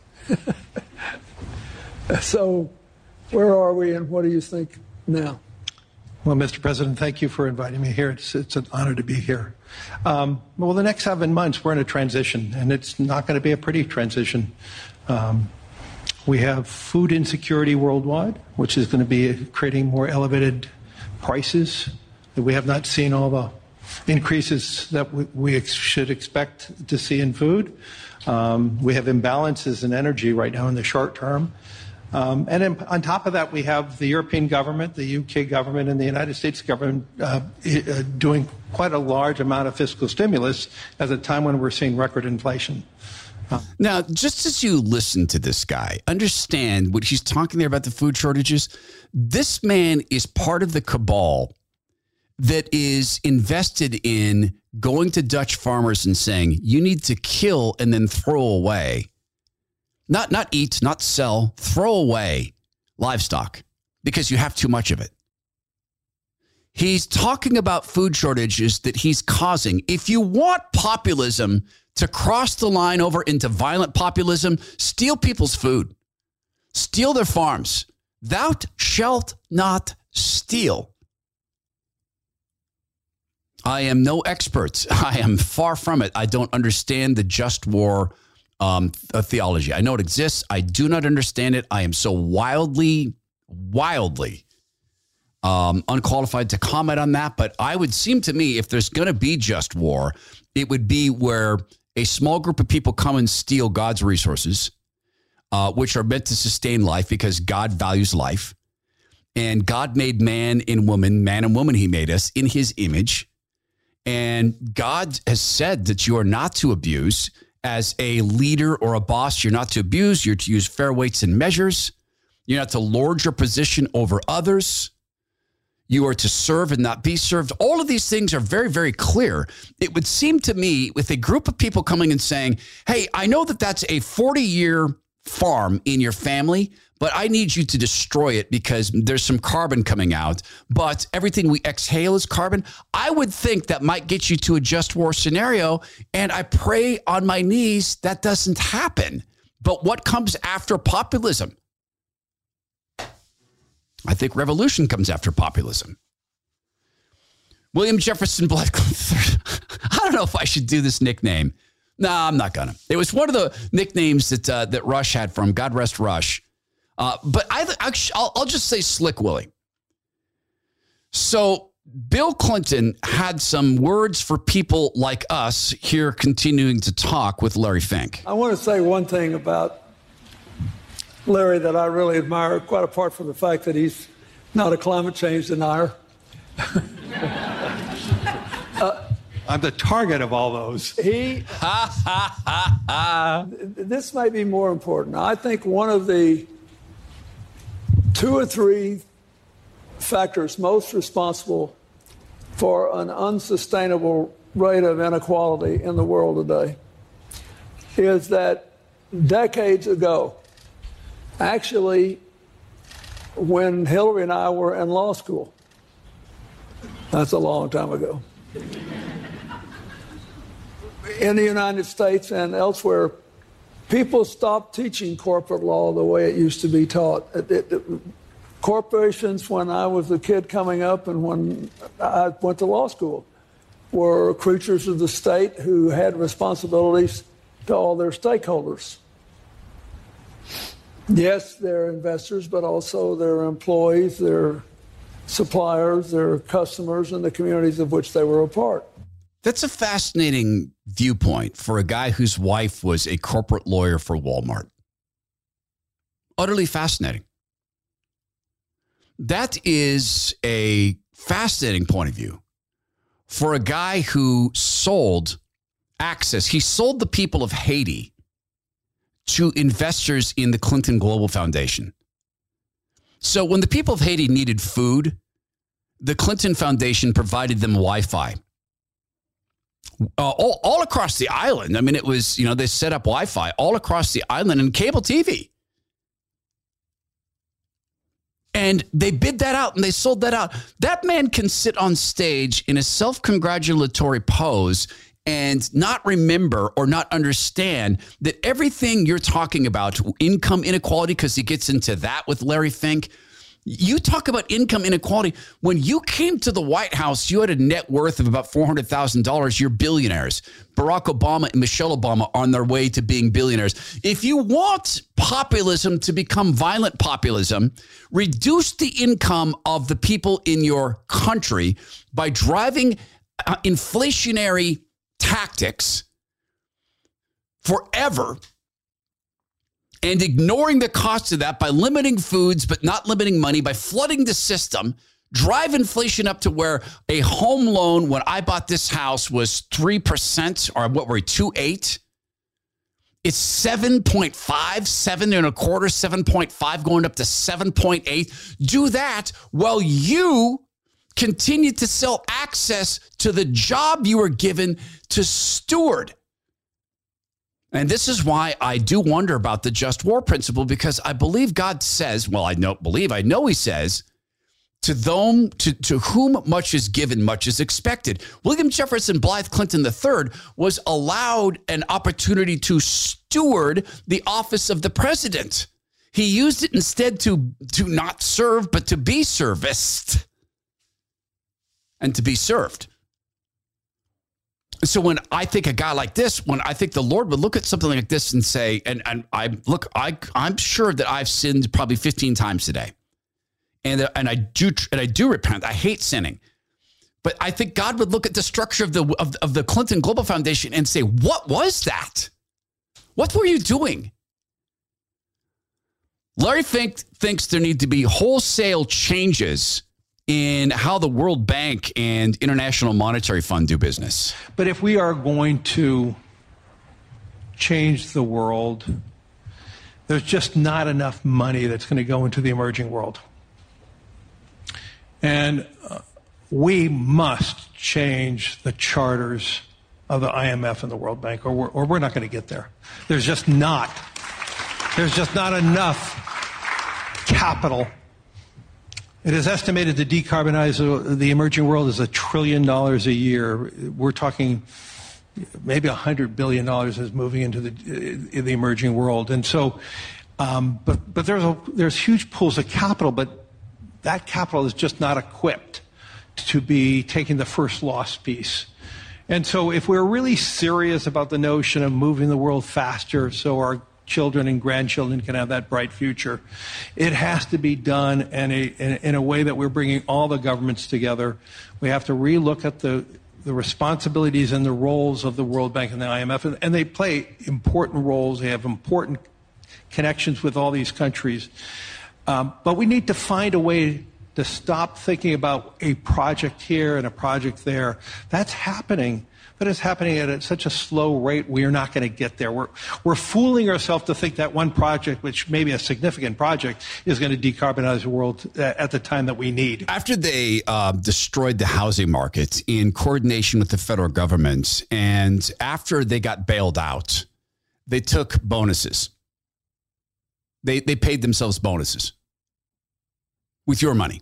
So where are we, and what do you think now? Well, Mister President, thank you for inviting me here. It's, it's an honor to be here. Um, well, the next seven months, we're in a transition, and it's not going to be a pretty transition. Um, we have food insecurity worldwide, which is going to be creating more elevated prices. We have not seen all the increases that we, we ex- should expect to see in food. Um, we have imbalances in energy right now in the short term. Um, and in, on top of that, we have the European government, the U K government, and the United States government uh, uh, doing quite a large amount of fiscal stimulus at a time when we're seeing record inflation. Uh, now, just as you listen to this guy, understand what he's talking there about the food shortages. This man is part of the cabal that is invested in going to Dutch farmers and saying, you need to kill and then throw away. Not not eat, not sell, throw away livestock because you have too much of it. He's talking about food shortages that he's causing. If you want populism to cross the line over into violent populism, steal people's food, steal their farms. Thou shalt not steal. I am no expert. I am far from it. I don't understand the just war Um, a theology. I know it exists. I do not understand it. I am so wildly, wildly um, unqualified to comment on that. But I would seem to me, if there's going to be just war, it would be where a small group of people come and steal God's resources, uh, which are meant to sustain life because God values life. And God made man and woman, man and woman, he made us in his image. And God has said that you are not to abuse. As a leader or a boss, you're not to abuse. You're to use fair weights and measures. You're not to lord your position over others. You are to serve and not be served. All of these things are very, very clear. It would seem to me with a group of people coming and saying, hey, I know that that's a forty-year farm in your family, but I need you to destroy it because there's some carbon coming out. But everything we exhale is carbon. I would think that might get you to a just war scenario. And I pray on my knees that doesn't happen. But what comes after populism? I think revolution comes after populism. William Jefferson Blackwell the third. I don't know if I should do this nickname. No, I'm not gonna. It was one of the nicknames that uh, that Rush had for him. God rest Rush. Uh, but I, I'll, I'll just say Slick Willie. So Bill Clinton had some words for people like us here continuing to talk with Larry Fink. I want to say one thing about Larry that I really admire, quite apart from the fact that he's not a climate change denier. uh, I'm the target of all those. He, this may be more important. I think one of the two or three factors most responsible for an unsustainable rate of inequality in the world today is that decades ago, actually, when Hillary and I were in law school, that's a long time ago, in the United States and elsewhere, people stopped teaching corporate law the way it used to be taught. It, it, it, corporations, when I was a kid coming up and when I went to law school, were creatures of the state who had responsibilities to all their stakeholders. Yes, they're investors, but also their employees, their suppliers, their customers, and the communities of which they were a part. That's a fascinating viewpoint for a guy whose wife was a corporate lawyer for Walmart. Utterly fascinating. That is a fascinating point of view for a guy who sold access. He sold the people of Haiti to investors in the Clinton Global Foundation. So when the people of Haiti needed food, the Clinton Foundation provided them Wi-Fi. Uh, all, all across the island. I mean, it was, you know, they set up Wi-Fi all across the island and cable T V. And they bid that out and they sold that out. That man can sit on stage in a self-congratulatory pose and not remember or not understand that everything you're talking about, income inequality, because he gets into that with Larry Fink. You talk about income inequality. When you came to the White House, you had a net worth of about four hundred thousand dollars. You're billionaires. Barack Obama and Michelle Obama are on their way to being billionaires. If you want populism to become violent populism, reduce the income of the people in your country by driving uh, inflationary tactics forever and ignoring the cost of that by limiting foods, but not limiting money, by flooding the system, drive inflation up to where a home loan, when I bought this house, was three percent, or what were we, two point eight? It's seven point five, seven and a quarter, seven point five, going up to seven point eight. Do that while you continue to sell access to the job you were given to steward. And this is why I do wonder about the just war principle, because I believe God says, well, I don't believe, I know he says, to them, to, to whom much is given, much is expected. William Jefferson Blythe Clinton the third was allowed an opportunity to steward the office of the president. He used it instead to, to not serve, but to be serviced and to be served. So when I think a guy like this, when I think the Lord would look at something like this and say, and, and I look, I, I'm sure that I've sinned probably fifteen times today. And, and I do and I do repent. I hate sinning. But I think God would look at the structure of the of, of the Clinton Global Foundation and say, what was that? What were you doing? Larry Fink thinks there need to be wholesale changes in how the World Bank and International Monetary Fund do business. But if we are going to change the world, there's just not enough money that's going to go into the emerging world. And uh, we must change the charters of the I M F and the World Bank, or we're, or we're not going to get there. There's just not. There's just not enough capital. It is estimated to decarbonize the emerging world is a trillion dollars a year. We're talking maybe a hundred billion dollars is moving into the in the emerging world, and so, um, but but there's a, there's huge pools of capital, but that capital is just not equipped to be taking the first loss piece. And so, if we're really serious about the notion of moving the world faster, so our children and grandchildren can have that bright future, it has to be done in a, in, in a way that we're bringing all the governments together. We have to relook at the, the responsibilities and the roles of the World Bank and the I M F, and, and they play important roles. They have important connections with all these countries. Um, but we need to find a way to stop thinking about a project here and a project there. That's happening. But it's happening at a, such a slow rate, we are not going to get there. We're, we're fooling ourselves to think that one project, which may be a significant project, is going to decarbonize the world at the time that we need. After they uh, destroyed the housing market in coordination with the federal government, and after they got bailed out, they took bonuses. They, they paid themselves bonuses with your money.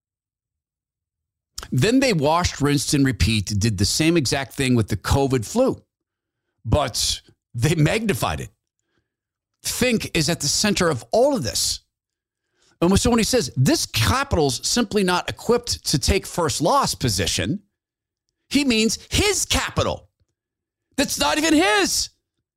Then they washed, rinsed, and repeat, did the same exact thing with the COVID flu, but they magnified it. Fink is at the center of all of this. And so when he says this capital's simply not equipped to take first loss position, he means his capital. That's not even his.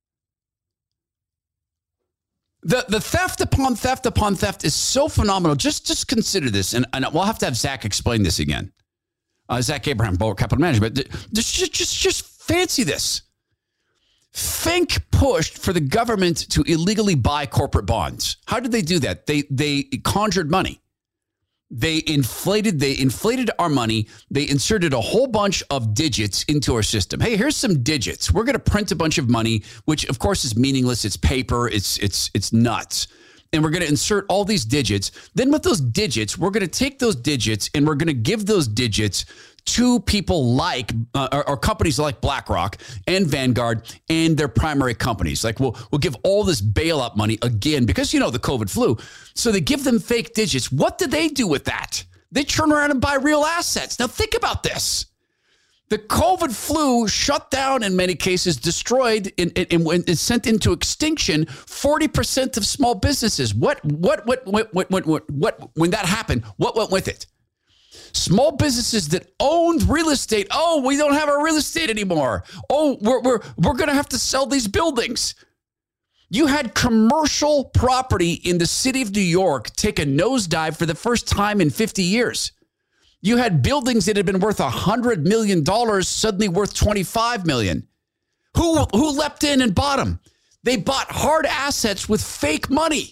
The the theft upon theft upon theft is so phenomenal. Just, just consider this, and, and we'll have to have Zach explain this again. Uh, Zach Abraham, Bulwark Capital Management. Just, just, just, just fancy this. Fink pushed for the government to illegally buy corporate bonds. How did they do that? They they conjured money. They inflated, they inflated our money. They inserted a whole bunch of digits into our system. Hey, here's some digits. We're going to print a bunch of money, which of course is meaningless. It's paper. It's it's it's nuts. And we're going to insert all these digits. Then with those digits, we're going to take those digits and we're going to give those digits to people like, uh, or, or companies like BlackRock and Vanguard and their primary companies. Like, we'll, we'll give all this bailout money again because, you know, the COVID flu. So they give them fake digits. What do they do with that? They turn around and buy real assets. Now, think about this. The COVID flu shut down, in many cases, destroyed and, and, and sent into extinction forty percent of small businesses. What, what, what, what, what, what, what, what, when that happened, what went with it? Small businesses that owned real estate. Oh, we don't have our real estate anymore. Oh, we're, we're, we're going to have to sell these buildings. You had commercial property in the city of New York take a nosedive for the first time in fifty years. You had buildings that had been worth one hundred million dollars suddenly worth twenty-five million dollars. Who, who leapt in and bought them? They bought hard assets with fake money.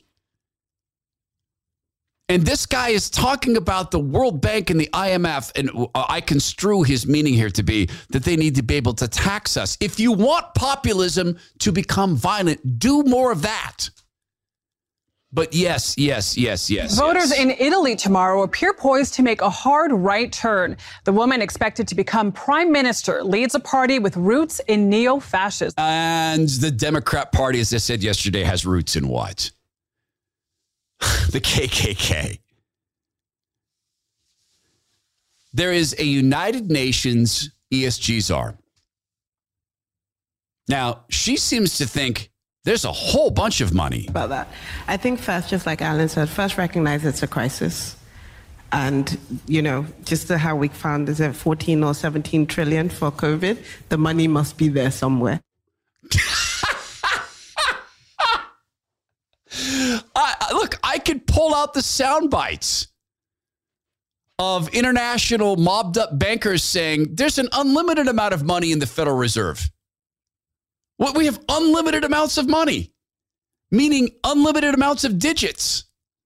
And this guy is talking about the World Bank and the I M F, and I construe his meaning here to be that they need to be able to tax us. If you want populism to become violent, do more of that. But yes, yes, yes, yes. Voters yes. in Italy tomorrow appear poised to make a hard right turn. The woman expected to become prime minister leads a party with roots in neo-fascism. And the Democrat Party, as I said yesterday, has roots in what? The K K K. There is a United Nations E S G czar. Now, she seems to think there's a whole bunch of money. About that. I think first, just like Alan said, first recognize it's a crisis. And, you know, just how we found, is it fourteen or seventeen trillion for COVID? The money must be there somewhere. I, look, I could pull out the sound bites of international mobbed up bankers saying there's an unlimited amount of money in the Federal Reserve. Well, we have unlimited amounts of money, meaning unlimited amounts of digits.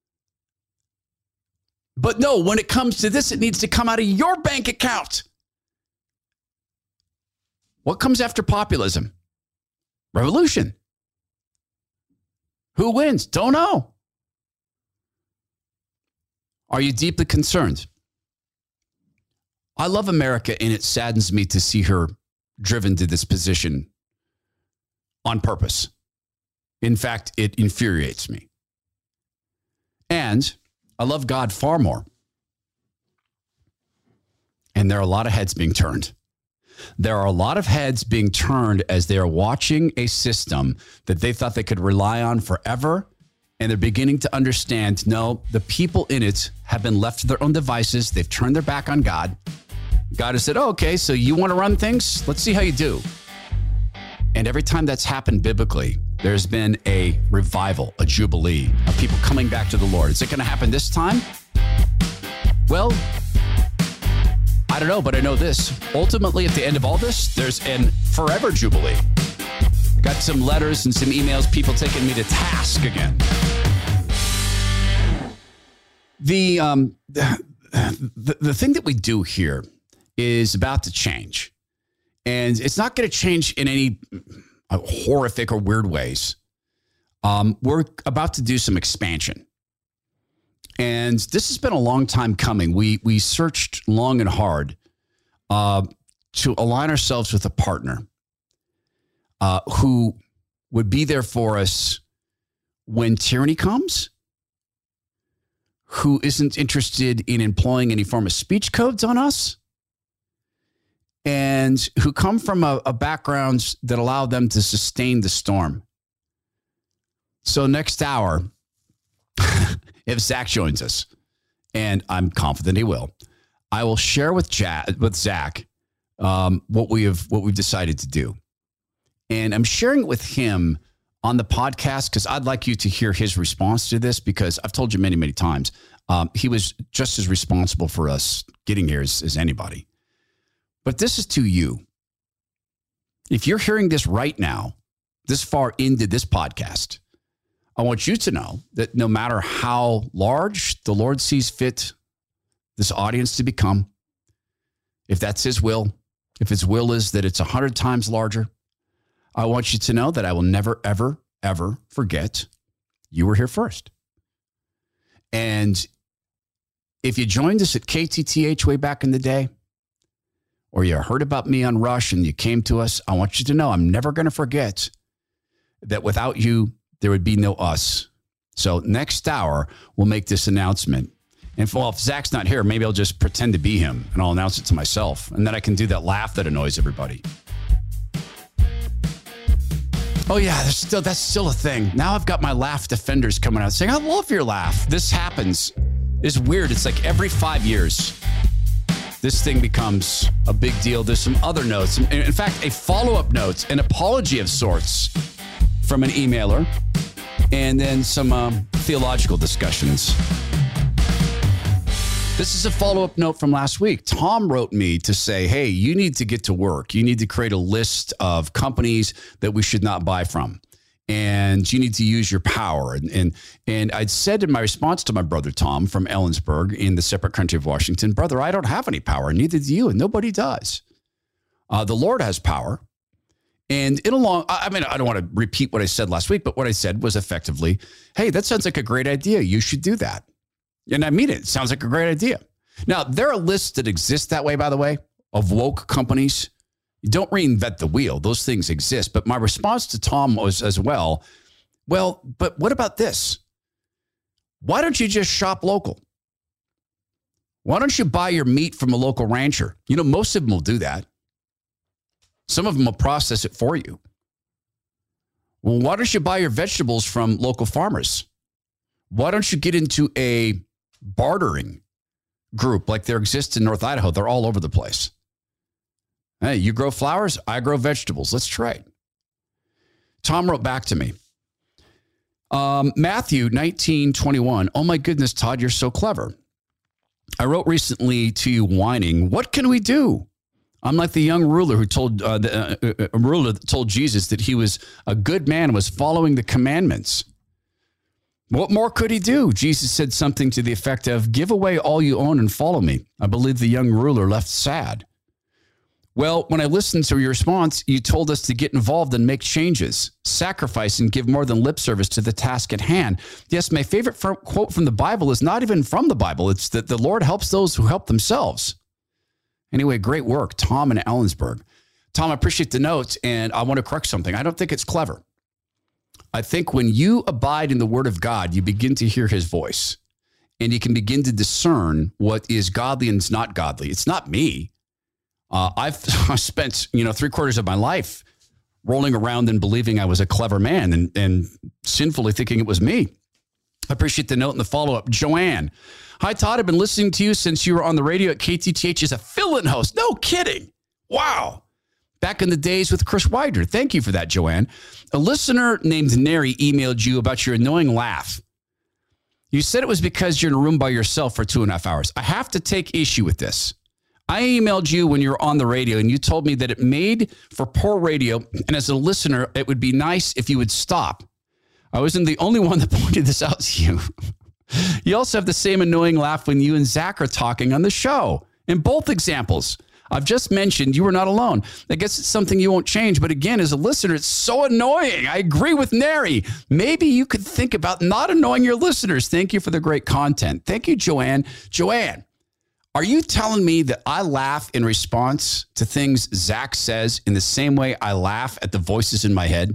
But no, when it comes to this, it needs to come out of your bank account. What comes after populism? Revolution. Who wins? Don't know. Are you deeply concerned? I love America, and it saddens me to see her driven to this position on purpose. In fact, it infuriates me. And I love God far more. And there are a lot of heads being turned. There are a lot of heads being turned as they are watching a system that they thought they could rely on forever. And they're beginning to understand, no, the people in it have been left to their own devices. They've turned their back on God. God has said, oh, okay, so you want to run things? Let's see how you do. And every time that's happened biblically, there's been a revival, a jubilee of people coming back to the Lord. Is it going to happen this time? Well, I don't know, but I know this. Ultimately, at the end of all this, there's an forever jubilee. Got some letters and some emails, people taking me to task again. The, um, the, the, the thing that we do here is about to change. And it's not going to change in any horrific or weird ways. Um, we're about to do some expansion. And this has been a long time coming. We we searched long and hard uh, to align ourselves with a partner uh, who would be there for us when tyranny comes, who isn't interested in employing any form of speech codes on us, and who come from a, a background that allow them to sustain the storm. So next hour, if Zach joins us, and I'm confident he will, I will share with Jack, with Zach um, what we have what we've decided to do, and I'm sharing it with him on the podcast because I'd like you to hear his response to this, because I've told you many many times um, he was just as responsible for us getting here as, as anybody. But this is to you. If you're hearing this right now, this far into this podcast, I want you to know that no matter how large the Lord sees fit this audience to become, if that's his will, if his will is that it's a hundred times larger, I want you to know that I will never, ever, ever forget you were here first. And if you joined us at K T T H way back in the day, or you heard about me on Rush and you came to us, I want you to know I'm never going to forget that without you, there would be no us. So next hour, we'll make this announcement. And well, if Zach's not here, maybe I'll just pretend to be him and I'll announce it to myself. And then I can do that laugh that annoys everybody. Oh, yeah, there's still, that's still a thing. Now I've got my laugh defenders coming out saying, I love your laugh. This happens. It's weird. It's like every five years, this thing becomes a big deal. There's some other notes. In fact, a follow-up note, an apology of sorts from an emailer, and then some um, theological discussions. This is a follow-up note from last week. Tom wrote me to say, hey, you need to get to work. You need to create a list of companies that we should not buy from. And you need to use your power. And, and, and I'd said in my response to my brother Tom from Ellensburg in the separate country of Washington, brother, I don't have any power. Neither do you, and nobody does. Uh, the Lord has power. And in a long, I mean, I don't want to repeat what I said last week, but what I said was effectively, hey, that sounds like a great idea. You should do that. And I mean it. It sounds like a great idea. Now, there are lists that exist that way, by the way, of woke companies. You don't reinvent the wheel. Those things exist. But my response to Tom was as well, well, but what about this? Why don't you just shop local? Why don't you buy your meat from a local rancher? You know, most of them will do that. Some of them will process it for you. Well, why don't you buy your vegetables from local farmers? Why don't you get into a bartering group like there exists in North Idaho? They're all over the place. Hey, you grow flowers, I grow vegetables. Let's trade. Tom wrote back to me. Um, Matthew nineteen twenty-one. Oh my goodness, Todd, you're so clever. I wrote recently to you whining, what can we do? I'm like the young ruler who told uh, the uh, ruler that told Jesus that he was a good man and was following the commandments. What more could he do? Jesus said something to the effect of, give away all you own and follow me. I believe the young ruler left sad. Well, when I listened to your response, you told us to get involved and make changes, sacrifice, and give more than lip service to the task at hand. Yes, my favorite quote from the Bible is not even from the Bible. It's that the Lord helps those who help themselves. Anyway, great work, Tom in Ellensburg. Tom, I appreciate the notes, and I want to correct something. I don't think it's clever. I think when you abide in the Word of God, you begin to hear his voice, and you can begin to discern what is godly and is not godly. It's not me. Uh, I've spent, you know, three quarters of my life rolling around and believing I was a clever man and, and sinfully thinking it was me. I appreciate the note and the follow-up. Joanne. Hi, Todd. I've been listening to you since you were on the radio at K T T H as a fill-in host. No kidding. Wow. Back in the days with Chris Widener. Thank you for that, Joanne. A listener named Neri emailed you about your annoying laugh. You said it was because you're in a room by yourself for two and a half hours. I have to take issue with this. I emailed you when you were on the radio, and you told me that it made for poor radio, and as a listener, it would be nice if you would stop. I wasn't the only one that pointed this out to you. You also have the same annoying laugh when you and Zach are talking on the show. In both examples, I've just mentioned you were not alone. I guess it's something you won't change. But again, as a listener, it's so annoying. I agree with Neri. Maybe you could think about not annoying your listeners. Thank you for the great content. Thank you, Joanne. Joanne, are you telling me that I laugh in response to things Zach says in the same way I laugh at the voices in my head?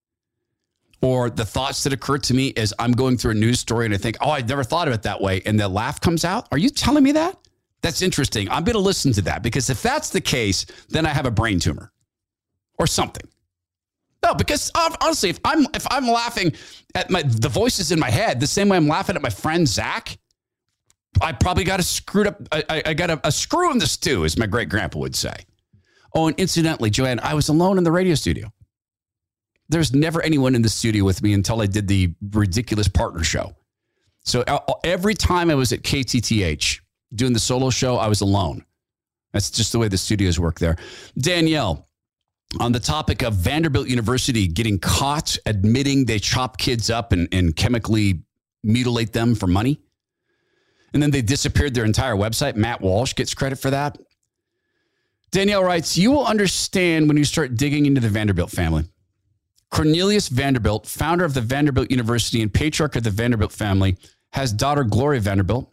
Or the thoughts that occur to me as I'm going through a news story and I think, oh, I'd never thought of it that way. And the laugh comes out. Are you telling me that? That's interesting. I'm going to listen to that, because if that's the case, then I have a brain tumor or something. No, because honestly, if I'm if I'm laughing at my the voices in my head the same way I'm laughing at my friend Zach, I probably got a screwed up. I, I got a, a screw in the stew, as my great grandpa would say. Oh, and incidentally, Joanne, I was alone in the radio studio. There's never anyone in the studio with me until I did the ridiculous partner show. So every time I was at K T T H doing the solo show, I was alone. That's just the way the studios work there. Danielle, on the topic of Vanderbilt University getting caught admitting they chop kids up and, and chemically mutilate them for money, and then they disappeared their entire website. Matt Walsh gets credit for that. Danielle writes, you will understand when you start digging into the Vanderbilt family. Cornelius Vanderbilt, founder of the Vanderbilt University and patriarch of the Vanderbilt family, has daughter Gloria Vanderbilt.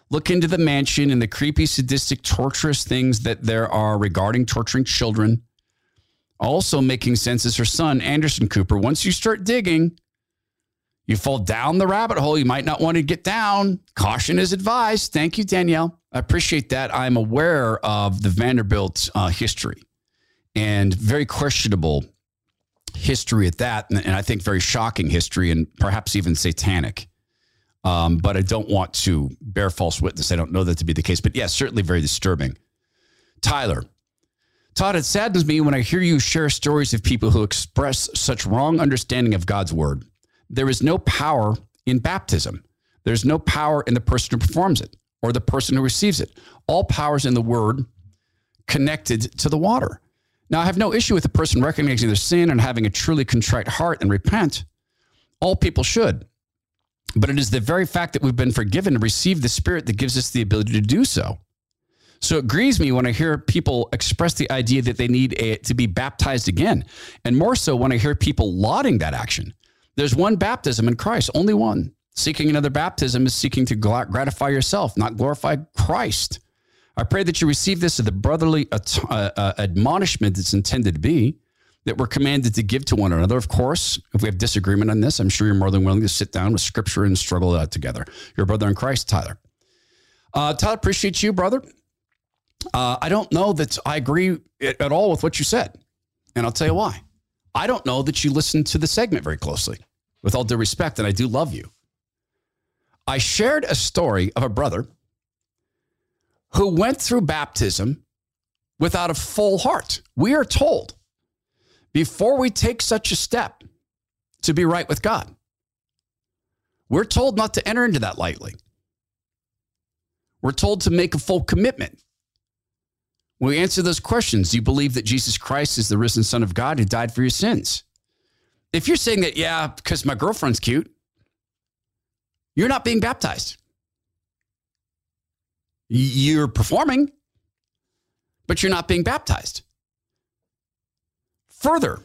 Look into the mansion and the creepy, sadistic, torturous things that there are regarding torturing children. Also making sense is her son, Anderson Cooper. Once you start digging, you fall down the rabbit hole. You might not want to get down. Caution is advised. Thank you, Danielle. I appreciate that. I'm aware of the Vanderbilt uh, history and very questionable history at that. And, and I think very shocking history and perhaps even satanic. Um, but I don't want to bear false witness. I don't know that to be the case. But yes, certainly very disturbing. Tyler. Todd, it saddens me when I hear you share stories of people who express such wrong understanding of God's word. There is no power in baptism. There's no power in the person who performs it or the person who receives it. All power is in the word connected to the water. Now, I have no issue with the person recognizing their sin and having a truly contrite heart and repent. All people should. But it is the very fact that we've been forgiven and received the Spirit that gives us the ability to do so. So it grieves me when I hear people express the idea that they need a, to be baptized again. And more so when I hear people lauding that action. There's one baptism in Christ, only one. Seeking another baptism is seeking to gratify yourself, not glorify Christ. I pray that you receive this as the brotherly uh, uh, admonishment it's intended to be, that we're commanded to give to one another. Of course, if we have disagreement on this, I'm sure you're more than willing to sit down with Scripture and struggle that together. Your brother in Christ, Tyler. Uh, Tyler, appreciate you, brother. Uh, I don't know that I agree at all with what you said, and I'll tell you why. I don't know that you listened to the segment very closely, with all due respect, and I do love you. I shared a story of a brother who went through baptism without a full heart. We are told, before we take such a step to be right with God, we're told not to enter into that lightly. We're told to make a full commitment. When we answer those questions, do you believe that Jesus Christ is the risen Son of God who died for your sins? If you're saying that, yeah, because my girlfriend's cute, you're not being baptized. You're performing, but you're not being baptized. Further,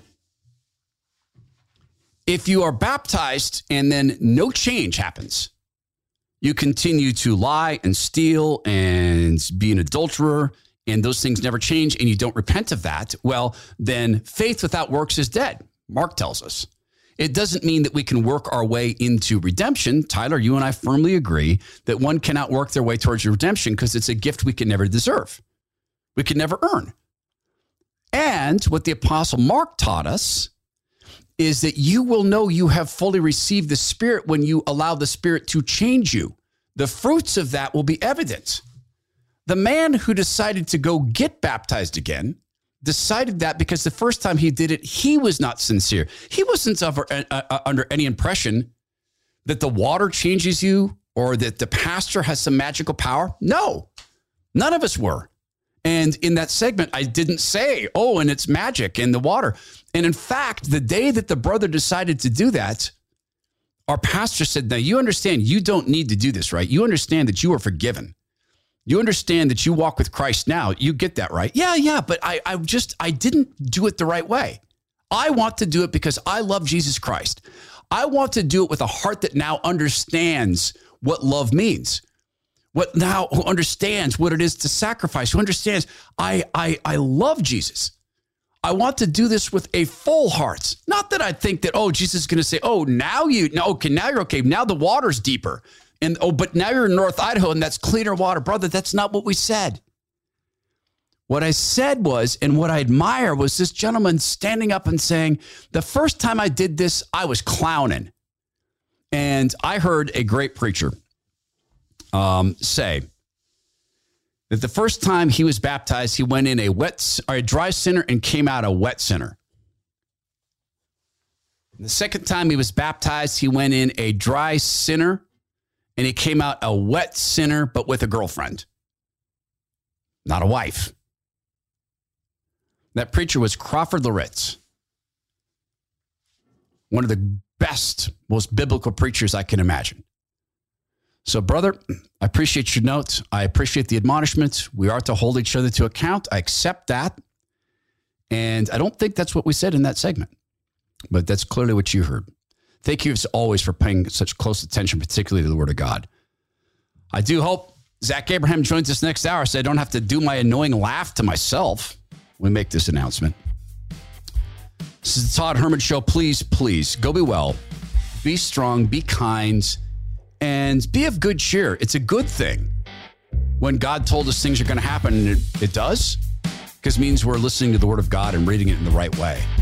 if you are baptized and then no change happens, you continue to lie and steal and be an adulterer, and those things never change, and you don't repent of that, well, then faith without works is dead, Mark tells us. It doesn't mean that we can work our way into redemption. Tyler, you and I firmly agree that one cannot work their way towards redemption because it's a gift we can never deserve. We can never earn. And what the Apostle Mark taught us is that you will know you have fully received the Spirit when you allow the Spirit to change you. The fruits of that will be evident. The man who decided to go get baptized again decided that because the first time he did it, he was not sincere. He wasn't over, uh, uh, under any impression that the water changes you or that the pastor has some magical power. No, none of us were. And in that segment, I didn't say, oh, and it's magic in the water. And in fact, the day that the brother decided to do that, our pastor said, now you understand you don't need to do this, right? You understand that you are forgiven. You understand that you walk with Christ now. You get that, right? Yeah, yeah, but I, I just, I didn't do it the right way. I want to do it because I love Jesus Christ. I want to do it with a heart that now understands what love means. What now who understands what it is to sacrifice, who understands I, I, I love Jesus. I want to do this with a full heart. Not that I think that, oh, Jesus is going to say, oh, now you, no, okay, now you're okay. Now the water's deeper. And, oh, but now you're in North Idaho and that's cleaner water. Brother, that's not what we said. What I said was, and what I admire was this gentleman standing up and saying, the first time I did this, I was clowning. And I heard a great preacher um, say that the first time he was baptized, he went in a wet or a dry sinner and came out a wet sinner. The second time he was baptized, he went in a dry sinner and he came out a wet sinner, but with a girlfriend, not a wife. That preacher was Crawford Loritz, one of the best, most biblical preachers I can imagine. So, brother, I appreciate your notes. I appreciate the admonishments. We are to hold each other to account. I accept that. And I don't think that's what we said in that segment, but that's clearly what you heard. Thank you as always for paying such close attention, particularly to the Word of God. I do hope Zach Abraham joins us next hour, so I don't have to do my annoying laugh to myself when we make this announcement. This is the Todd Herman Show. Please, please, go be well. Be strong, be kind, and be of good cheer. It's a good thing when God told us things are going to happen, and it, it does, because it means we're listening to the Word of God and reading it in the right way.